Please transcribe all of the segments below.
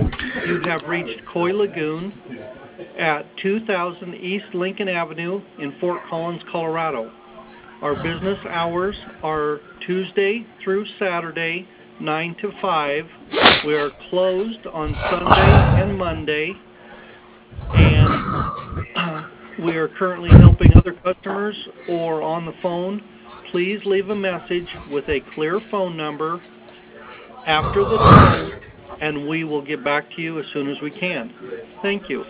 You have reached Coy Lagoon at 2000 East Lincoln Avenue in Fort Collins, Colorado. Our business hours are Tuesday through Saturday, 9 to 5. We are closed on Sunday and Monday, and we are currently helping other customers or on the phone. Please leave a message with a clear phone number after the tone, and we will get back to you as soon as we can. Thank you.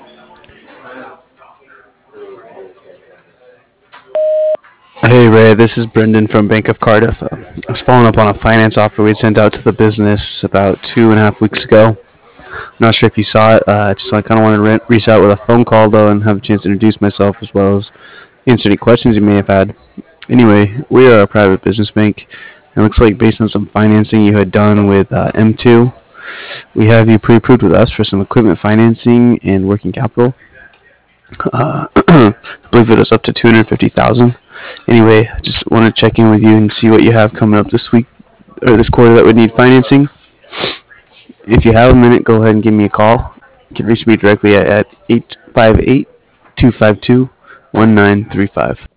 Hey Ray, this is Brendan from Bank of Cardiff. I was following up on a finance offer we sent out to the business about 2.5 weeks ago. I'm not sure if you saw it. Just I kind of wanted to reach out with a phone call though and have a chance to introduce myself as well as answer any questions you may have had. Anyway, we are a private business bank. It looks like based on some financing you had done with M2, we have you pre-approved with us for some equipment financing and working capital. I believe it was up to 250,000. Anyway, I just want to check in with you and see what you have coming up this week or this quarter that would need financing. If you have a minute, go ahead and give me a call. You can reach me directly at 858-252-1935.